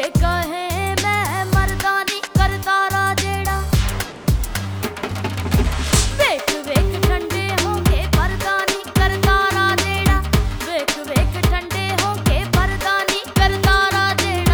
के कहे मैं मरदा नहीं करदा रा जेड़ा। वेख वेख ठंडे हो के परदा नहीं करदा रा जेड़ा। वेख वेख ठंडे हो के परदा नहीं करदा रा जेड़ा।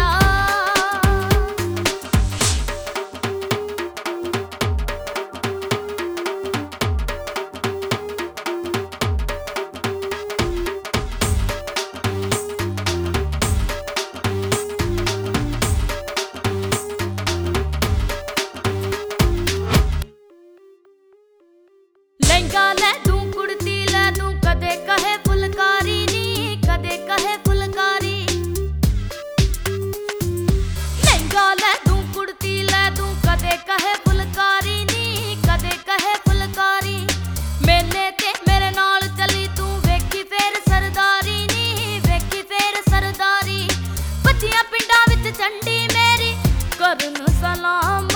लहंगा ले दूं कुड़ती ले दूं कदे कहे फुलकारी नी कदे कहे फुलकारी। लहंगा ले दूं कुड़ती ले दूं कदे कहे फुलकारी नी कदे कहे फुलकारी। मेले ते मेरे नाल चली तू वेखी फेर सरदारी नी वेखी फेर सरदारी। बच्चियां पिंडां विच चंडी मेरी करन सलाम